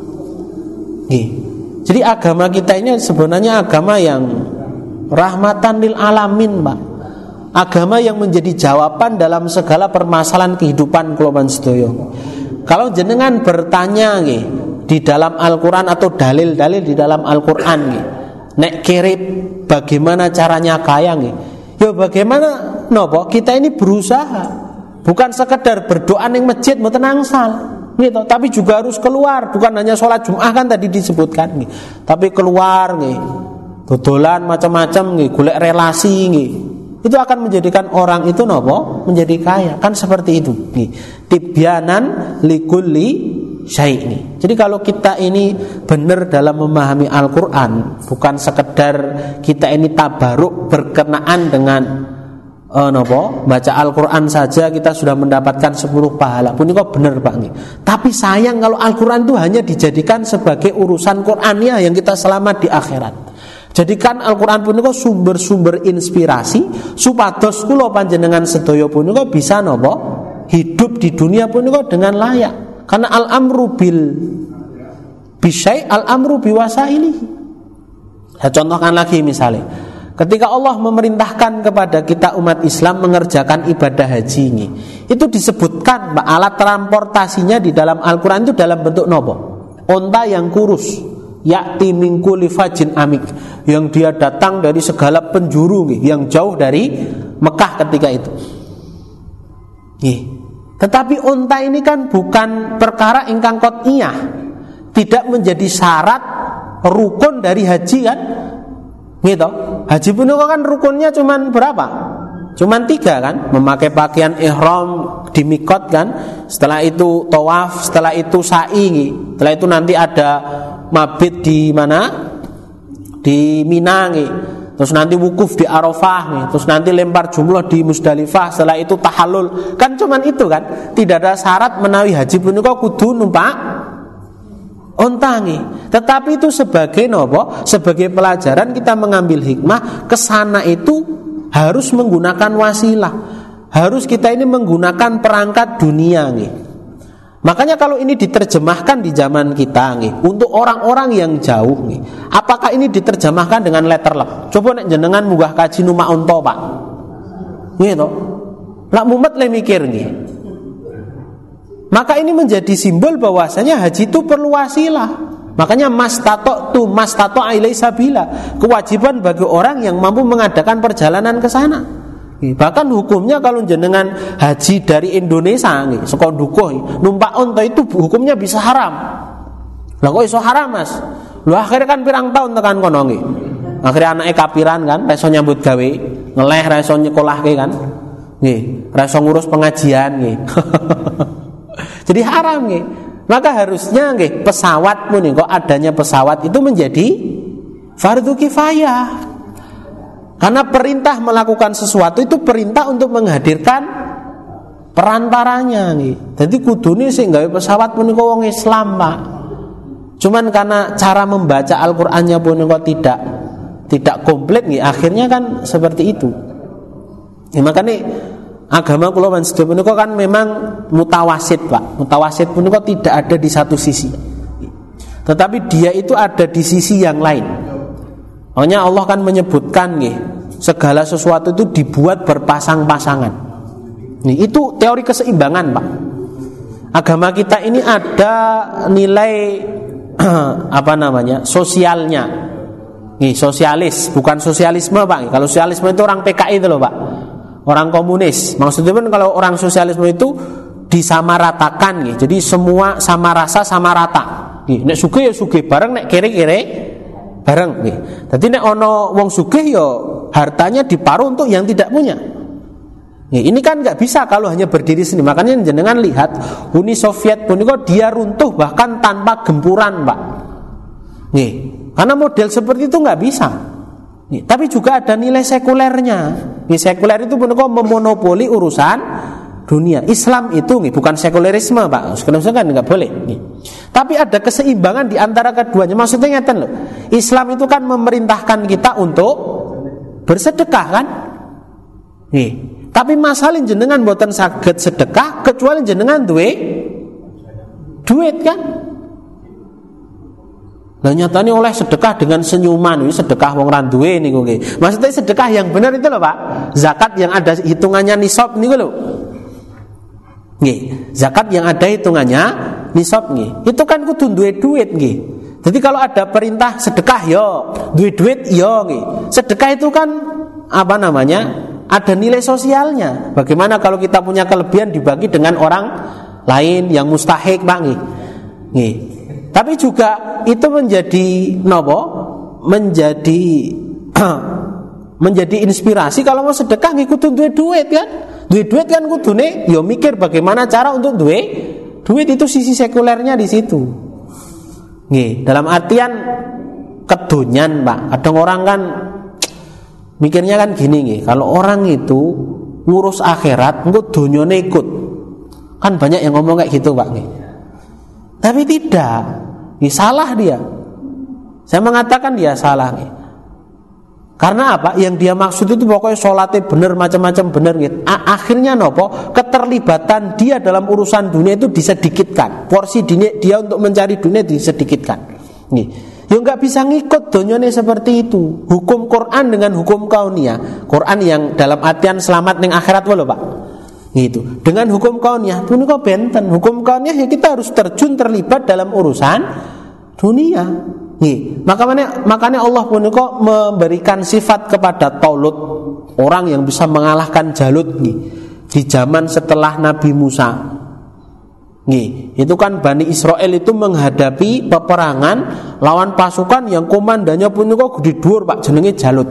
Nih. Jadi agama kita ini sebenarnya agama yang rahmatan lil alamin Pak. Agama yang menjadi jawaban dalam segala permasalahan kehidupan kula sedaya. Kalau jenengan bertanya nggih di dalam Al-Qur'an atau dalil-dalil di dalam Al-Qur'an nggih, nek kirip bagaimana caranya kaya nggih. Ya bagaimana napa kita ini berusaha, bukan sekedar berdoa ning masjid mboten angsal. Gitu, tapi juga harus keluar, bukan hanya sholat Jumat kan tadi disebutkan nggih. Tapi keluar nggih. Dodolan macam-macam nggih, golek relasi nggih. Itu akan menjadikan orang itu nopo menjadi kaya, kan seperti itu nih. Tibyanan likulli syai'. Jadi kalau kita ini benar dalam memahami Al-Qur'an, bukan sekedar kita ini tabaruk berkenaan dengan baca Al-Qur'an saja kita sudah mendapatkan 10 pahala. Pun kok benar Pak nih. Tapi sayang kalau Al-Qur'an itu hanya dijadikan sebagai urusan Qur'aniyah yang kita selamat di akhirat. Jadikan Al-Qur'an punika sumber-sumber inspirasi supados kula panjenengan sedaya punika bisa napa hidup di dunia punika dengan layak. Karena al-amru bil bisyai' al-amru biwasailihi. Saya contohkan lagi misalnya, ketika Allah memerintahkan kepada kita umat Islam mengerjakan ibadah haji ini, itu disebutkan alat transportasinya di dalam Al-Qur'an itu dalam bentuk napa? Onta yang kurus. Ya'ti min kulli fajin amik, yang dia datang dari segala penjuru yang jauh dari Mekah ketika itu. Tetapi unta ini kan bukan perkara ingkang qat'iyah, tidak menjadi syarat rukun dari haji kan? Gitu. Haji punika kan rukunnya cuman berapa? Cuman 3 kan? Memakai pakaian ihram di mikot kan? Setelah itu tawaf, setelah itu sa'i, setelah itu nanti ada mabit di mana? Di Mina nih. Terus nanti wukuf di Arafah nih. Terus nanti lempar jumroh di Musdalifah. Setelah itu tahallul. Kan cuman itu kan. Tidak ada syarat menawi haji punika kudu numpak onta nih. Tetapi itu sebagai nopo? Sebagai pelajaran kita mengambil hikmah kesana itu harus menggunakan wasilah. Harus kita ini menggunakan perangkat dunia nih. Makanya kalau ini diterjemahkan di zaman kita nih, untuk orang-orang yang jauh nih, apakah ini diterjemahkan dengan letterlek? Coba nek jenengan munggah kaji numpak unta, Pak. Gitu. Lak mumet le mikir nih. Maka ini menjadi simbol bahwasanya haji itu perlu wasilah. Makanya mastato ilai sabila, kewajiban bagi orang yang mampu mengadakan perjalanan ke sana. Bahkan hukumnya kalau jenengan haji dari Indonesia nih, saka dukuh numpak onta itu hukumnya bisa haram. Lah kok iso haram, Mas? Lho akhirnya kan pirang tahun tekan kono nggih. Akhirnya anake kapiran kan, ra iso nyambut gawe, ngeleh ra iso nyekolahke kan. Nggih, ra iso ngurus pengajian nggih. Jadi haram nggih. Maka harusnya nggih pesawat punika adanya pesawat itu menjadi fardhu kifayah. Karena perintah melakukan sesuatu itu perintah untuk menghadirkan perantaranya nih. Jadi kudune sing gawe pesawat punika wong Islam, Pak. Cuman karena cara membaca Al-Qur'annya punika tidak komplit nih, akhirnya kan seperti itu. Ya, makanya agama kula sedaya punika kan memang mutawasid, Pak. Mutawasid punika tidak ada di satu sisi. Tetapi dia itu ada di sisi yang lain. Makanya Allah kan menyebutkan nih, segala sesuatu itu dibuat berpasang-pasangan. Nih, itu teori keseimbangan, Pak. Agama kita ini ada nilai sosialnya. Nih, sosialis, bukan sosialisme, Pak. Kalau sosialisme itu orang PKI itu loh, Pak. Orang komunis. Maksudnya kan kalau orang sosialisme itu disamaratakan nih. Jadi semua sama rasa, sama rata. Nih, nek sugih ya sugih bareng, nek kere-kere bareng nih. Dadi nek ana wong sugih ya hartanya diparuh untuk yang tidak punya. Nih, ini kan enggak bisa kalau hanya berdiri sendiri. Makanya jenengan lihat Uni Soviet punika dia runtuh bahkan tanpa gempuran, Pak. Nih, karena model seperti itu enggak bisa. Tapi juga ada nilai sekulernya. Sekuler itu punika memonopoli urusan dunia. Islam itu bukan sekulerisme, Pak. Sekulerisme kan enggak boleh. Tapi ada keseimbangan di antara keduanya. Maksudnya ngeten loh. Islam itu kan memerintahkan kita untuk bersedekah kan? Tapi masalahnya jenengan mboten saged sedekah kecuali jenengan duwe duit kan? Lah nyatane oleh sedekah dengan senyuman, ini sedekah wong ra duwe niku nggih. Maksudnya sedekah yang benar itu loh, Pak. Zakat yang ada hitungannya nisab niku lho. Nggih, zakat yang ada hitungannya nisab nggih. Itu kan kudu duwe duit nggih. Jadi kalau ada perintah sedekah yo, duwe duit yo nggih. Sedekah itu kan apa namanya? Ada nilai sosialnya. Bagaimana kalau kita punya kelebihan dibagi dengan orang lain yang mustahik, Pak nggih. Nggih. Tapi juga itu menjadi nopo? Menjadi inspirasi kalau mau sedekah ngikutin duit kan? Duit kan kudune yo mikir bagaimana cara untuk duit itu sisi sekulernya di situ. Nggih, dalam artian kedonyan, Pak. Kadang orang kan mikirnya kan gini nggih, kalau orang itu ngurus akhirat engko donyane ikut. Kan banyak yang ngomong kayak gitu, Pak nggih. Tapi tidak, salah dia. Saya mengatakan dia salah nih. Karena apa? Yang dia maksud itu pokoknya sholatnya bener, macam-macam bener gitu. Akhirnya nopo? Keterlibatan dia dalam urusan dunia itu disedikitkan. Porsi dia untuk mencari dunia disedikitkan. Nih, ya nggak bisa ngikut donyone seperti itu. Hukum Quran dengan hukum kauniyah. Quran yang dalam artian selamat ning akhirat wae lho, Pak. Gitu. Dengan hukum kauniyah punika benten. Hukum kauniyah ya kita harus terlibat dalam urusan dunia. Nih, makanya Allah punika memberikan sifat kepada Talut, orang yang bisa mengalahkan Jalut nih, di zaman setelah Nabi Musa. Nih, itu kan Bani Israel itu menghadapi peperangan lawan pasukan yang komandannya punika gede dhuwur, Pak, jenenge Jalut.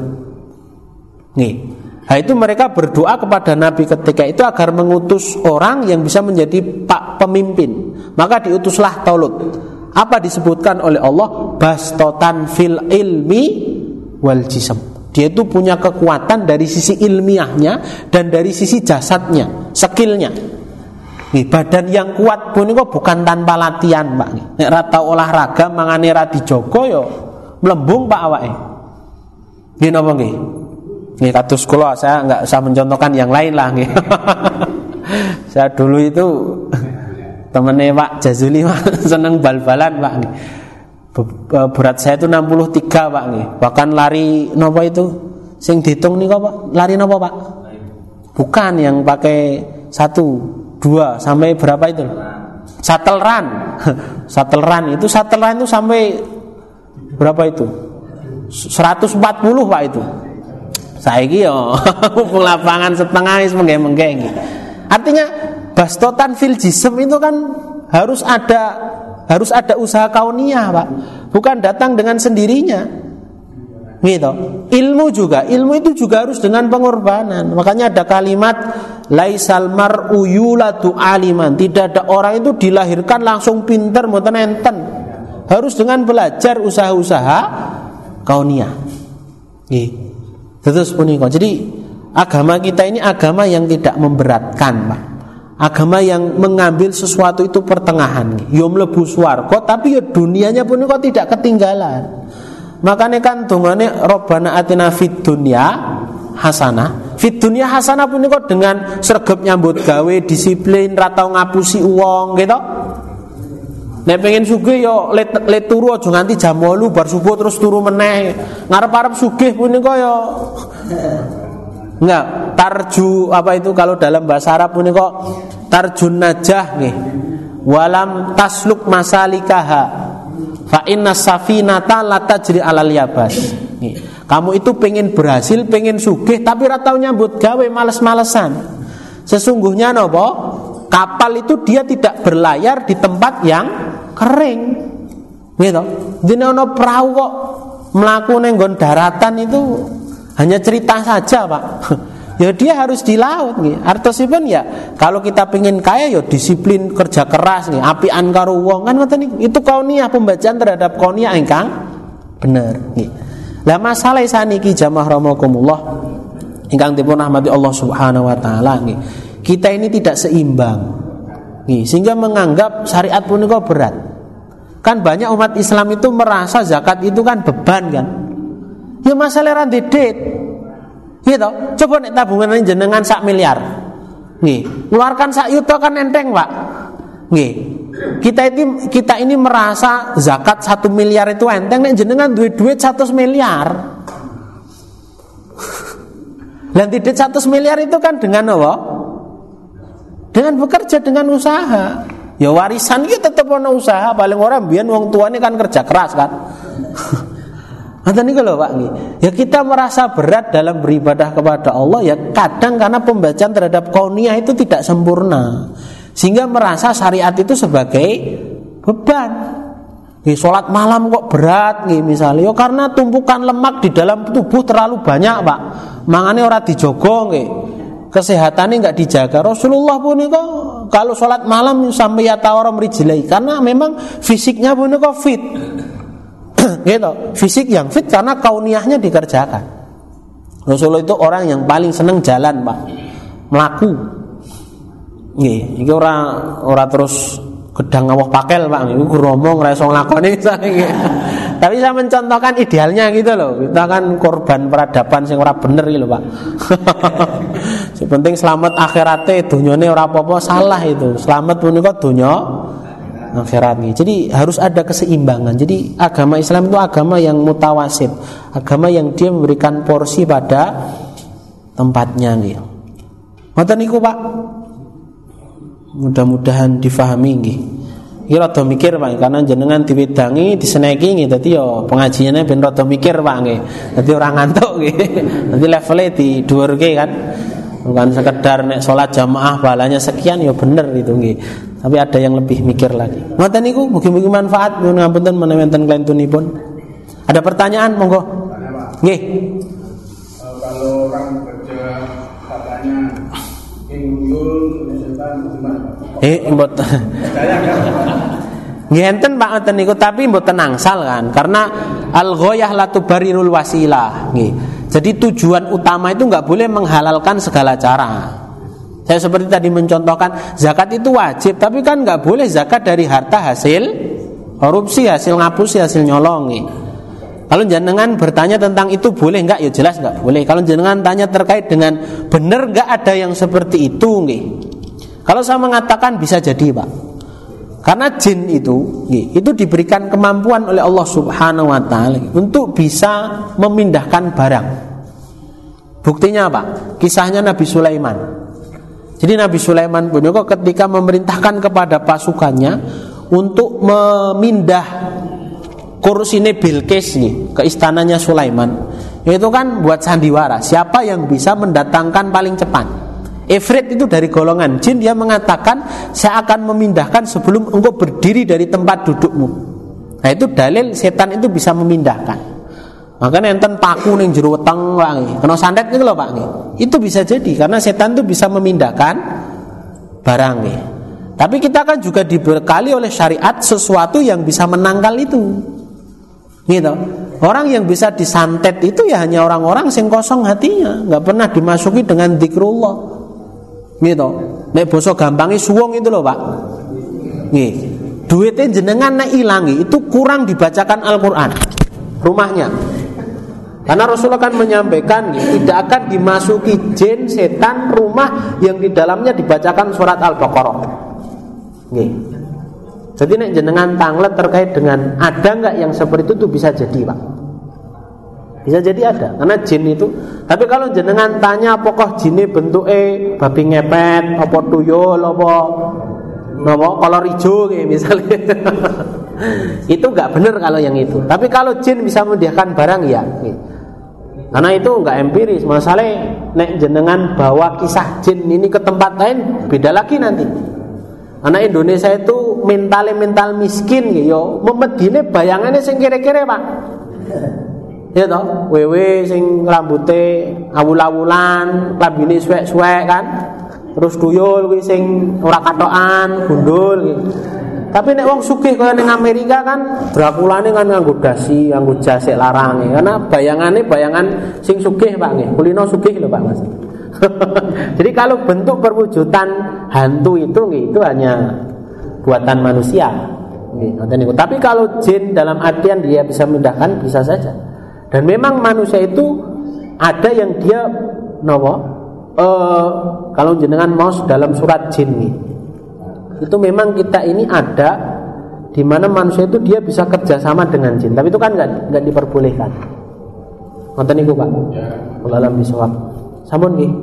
Nih. Nah itu mereka berdoa kepada Nabi ketika itu agar mengutus orang yang bisa menjadi pemimpin. Maka diutuslah Talut. Apa disebutkan oleh Allah? Bastotan fil ilmi wal jism. Dia itu punya kekuatan dari sisi ilmiahnya dan dari sisi jasadnya, skillnya. Nih, badan yang kuat pun itu bukan tanpa latihan, Pak. Nek ra tau olahraga mangane ra dijogo yo mlembung, Pak, awake. Nggih napa nggih? Nih kados kula, saya enggak usah mencontohkan yang lain lah nggih. Saya dulu itu temennya Pak Jazuli, Pak, seneng bal-balan, Pak nggih. Berat saya itu 63, Pak nggih. Bahkan lari napa itu? Sing dihitung niku, Pak. Lari napa, Pak? Bukan yang pakai 1, 2 sampai berapa itu? Shuttle run. Shuttle run itu sampai berapa itu? 140, Pak itu. Saiki yo mumpung lapangan setengah wis mengge-mengge. Artinya bastotan fil jism itu kan harus ada usaha kauniyah, Pak. Bukan datang dengan sendirinya. Gitu. Ilmu itu juga harus dengan pengorbanan. Makanya ada kalimat laisal mar'u yuladu aliman. Tidak ada orang itu dilahirkan langsung pinter mboten enten. Harus dengan belajar usaha-usaha kauniyah. Nggih. Terus punika. Jadi agama kita ini agama yang tidak memberatkan, Pak. Agama yang mengambil sesuatu itu pertengahan. Yo mlebu swarga tapi yo dunianya punika tidak ketinggalan. Makanya kan dongane Rabbana atina fid dunya hasanah. Fid dunya hasanah punika dengan sregep nyambut gawe, disiplin, ra tau ngapusi uang gitu. Nek pengen sugih yo let turu aja nganti jam 8 bar subuh terus turu meneh. Ngarep-arep sugih punika yo enggak tarju apa itu kalau dalam bahasa Arab punika tarjun najah nggih. Walam tasluk masalikaha fa inna safinata la tajri alal yabas. Kamu itu pengen berhasil, pengen sugih tapi ora tau nyambut gawe, males-malesan. Sesungguhnya napa? Kapal itu dia tidak berlayar di tempat yang kering. Gitu. Dene ana perahu kok mlaku ning nggon daratan itu hanya cerita saja, Pak. Ya dia harus di laut nggih. Artosipun ya kalau kita pengen kaya ya disiplin, kerja keras nggih, apian karo wong kan ngoten niku. Itu kauniyah, pembacaan terhadap kauniyah ingkang bener nggih. Lah masalah saniki jamaah rahimakumullah ingkang dipun rahmati Allah Subhanahu wa taala nggih. Kita ini tidak seimbang. Nggih, sehingga menganggap syariat punika berat. Kan banyak umat Islam itu merasa zakat itu kan beban kan. Ya masalah ra ndedit. Gitu. Coba nek tabungan jenengan 1 miliar. Nggih, keluarkan 1 yuta kan enteng, Pak. Nggih. Kita ini merasa zakat 1 miliar itu enteng, nek jenengan duit 100 miliar. Dan tidak 100 miliar itu kan dengan apa? Dengan bekerja, dengan usaha. Ya warisan itu tetap ono usaha, paling orang biyen wong tuane kan kerja keras kan. Ngoten niku lho Pak nggih. Ya kita merasa berat dalam beribadah kepada Allah ya kadang karena pembacaan terhadap kauniyah itu tidak sempurna. Sehingga merasa syariat itu sebagai beban. Nggih, salat malam kok berat nggih misalnya. Ya karena tumpukan lemak di dalam tubuh terlalu banyak, Pak. Mangane ora dijogo nggih. Kesehatannya enggak dijaga. Rasulullah pun itu kalau salat malam sampai yatawaram rijlai karena memang fisiknya pun itu fit. Gitu, fisik yang fit karena kauniyahnya dikerjakan. Rasulullah itu orang yang paling seneng jalan, Pak. Melaku. Nggih, iki ora terus gedang ngawah pakel, Pak. Iku ngomong ora iso nglakoni nggih. Tapi saya mencontohkan idealnya gitu loh. Kita kan korban peradaban sing ora bener iki lho, Pak. Sing penting selamat akhirate, dunyane ora apa-apa salah itu. Selamat punika donya akhirat nih. Jadi harus ada keseimbangan. Jadi agama Islam itu agama yang mutawasid, agama yang dia memberikan porsi pada tempatnya nih. Ngoten niku, Pak. Mudah-mudahan difahami nggih. Iki rada mikir, Pak, karena jenengan diwedangi, diseneki nggih. Dadi yo pengajiane ben rada mikir, Pak nggih. Dadi ora ngantuk nggih. Dadi levele didhuwurke kan. Bukan sekedar nek salat jamaah balanya sekian ya bener itu nggih. Tapi ada yang lebih mikir lagi. Ngoten niku mugi-mugi manfaat nyuwun ngapunten menawi wonten kelentunipun. Ada pertanyaan monggo. Nggih. Kalau orang kerja katanya inggul setan gimana? Mboten. Nggih enten Pak ngoten niku tapi mboten angsal kan karena al-ghayah la tubarirul wasilah nggih. Jadi tujuan utama itu enggak boleh menghalalkan segala cara. Saya seperti tadi mencontohkan zakat itu wajib, tapi kan enggak boleh zakat dari harta hasil korupsi, hasil ngapusi, hasil nyolong. Kalau jenengan bertanya tentang itu boleh enggak? Ya jelas enggak boleh. Kalau jenengan tanya terkait dengan benar enggak ada yang seperti itu nggih. Kalau saya mengatakan bisa jadi, Pak. Karena jin itu diberikan kemampuan oleh Allah Subhanahu wa taala untuk bisa memindahkan barang. Buktinya apa? Kisahnya Nabi Sulaiman. Jadi Nabi Sulaiman pun ketika memerintahkan kepada pasukannya untuk memindah kursinya Bilqis ke istananya Sulaiman. Itu kan buat sandiwara. Siapa yang bisa mendatangkan paling cepat? Ifrit itu dari golongan jin, dia mengatakan saya akan memindahkan sebelum engkau berdiri dari tempat dudukmu. Nah itu dalil setan itu bisa memindahkan. Makanya enten paku ning jero weteng Pak, kena santet niku lho Pak nggih. Itu bisa jadi karena setan itu bisa memindahkan barang nggih. Tapi kita kan juga dibekali oleh syariat sesuatu yang bisa menangkal itu. Gitu. Orang yang bisa disantet itu ya hanya orang-orang sing kosong hatinya, enggak pernah dimasuki dengan zikrullah. Gitu. Nek basa gampange suwung itu loh Pak. Nggih. Duitnya jenengan nek ilang itu kurang dibacakan Al-Qur'an. Rumahnya. Karena Rasulullah kan menyampaikan tidak akan dimasuki jin setan rumah yang di dalamnya dibacakan surat Al-Baqarah. Nggih. Jadi nek jenengan tanglet terkait dengan ada enggak yang seperti itu bisa jadi, Pak. Bisa jadi ada, karena jin itu. Tapi kalau jenengan tanya apakah jinnya bentuknya babi ngepet, apa tuyul, apa kolor hijau kayak misalnya, itu nggak benar kalau yang itu. Tapi kalau jin bisa memindahkan barang ya, karena itu nggak empiris. Masalahnya nek jenengan bawa kisah jin ini ke tempat lain beda lagi nanti. Karena Indonesia itu mental miskin, yo memedine bayangannya sing kira-kira Pak. Ya toh, wewe sing rambute awul-awulan, klambine suwek-suwek kan. Terus tuyul kuwi sing ora katokan, gundul gitu. Tapi nek wong sugih kaya ning Amerika kan Drakulane kan nganggo dasi, nganggo jasik larange. Karena bayangane bayangan sing sugih Pak nggih. Kulino sugih lho Pak Mas. Jadi kalau bentuk perwujudan hantu itu nggih, itu hanya buatan manusia. Nggih, tapi kalau jin dalam artian dia bisa memindahkan, bisa saja. Dan memang manusia itu ada yang dia kalau jenengan mau dalam surat jin nih, itu memang kita ini ada di mana manusia itu dia bisa kerjasama dengan jin, tapi itu kan nggak diperbolehkan. Nonton niku Pak. Alam bisawab. Sampun nggih.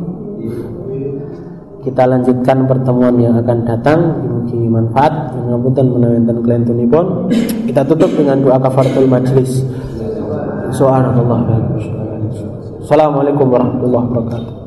Kita lanjutkan pertemuan yang akan datang. Mugi manfaat. Ngapunten menawi wonten kelentunipun. Kita tutup dengan doa kafaratul majlis. Subhanallah. Assalamualaikum warahmatullahi wabarakatuh.